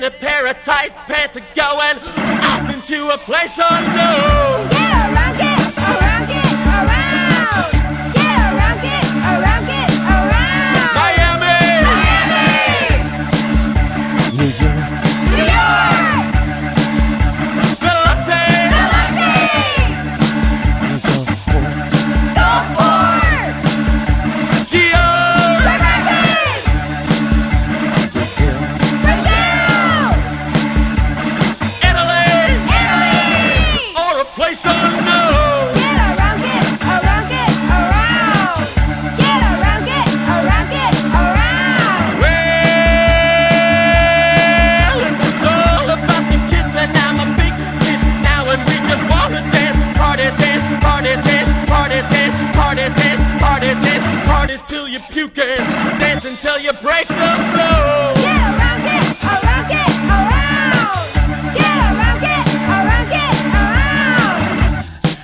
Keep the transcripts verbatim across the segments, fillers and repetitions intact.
a pair of tight pants and going off into a place unknown. Get around, get around, get around. Get around, get around, get around. Miami, Miami, New York, New York, Biloxi, Biloxi, Gulfport, Gulfport, Geo, Grand Rapids, Brazil, Brazil, Italy, Italy. or a place unknown. Get around, get around, get around. Get around, get around, get around. Well, it was all about the kids and I'm a big kid now and we just wanna dance, party dance, party dance, party dance, party dance, party dance, party till you puke and dance until you break the flow. Get around, get around, get around. Get around, get around, get around.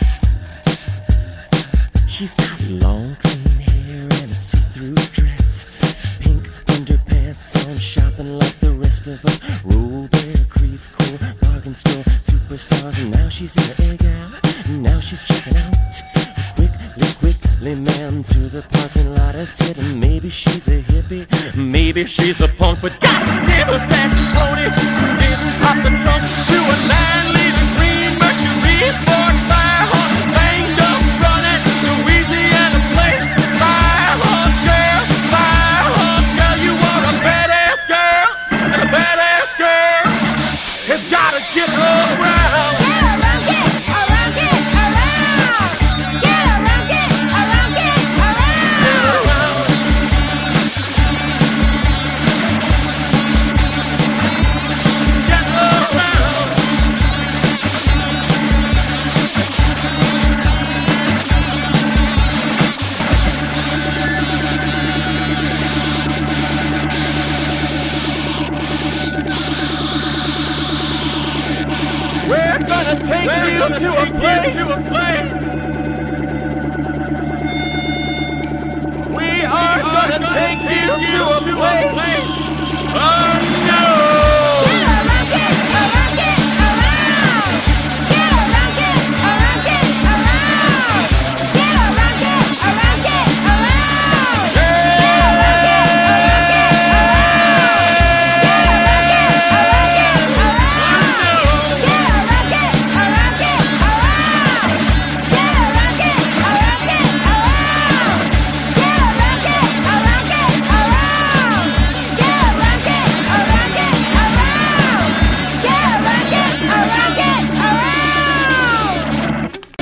She's got long clean hair and a see-through dress, pink underpants on, shopping like the rest of us. Roll Bear, Creep, Core, bargain store, superstars, and now she's in the egg out, and now she's checking out. Quickly, quickly, ma'am, to the parking lot I said, and maybe she's a hippie, maybe she's a punk, but goddamn if that pony didn't pop the trunk to a nine-liter green Mercury Ford Firehawk, banged up, running Louisiana plates. Firehawk girl, Firehawk girl, you are a badass girl, and a badass girl has gotta get around. Get around, get around, get around. Get around, get around, get around. Get around. We're gonna take We're you gonna to take a place. You to a place. We are We're gonna, gonna take, take you to a place. place. Oh no!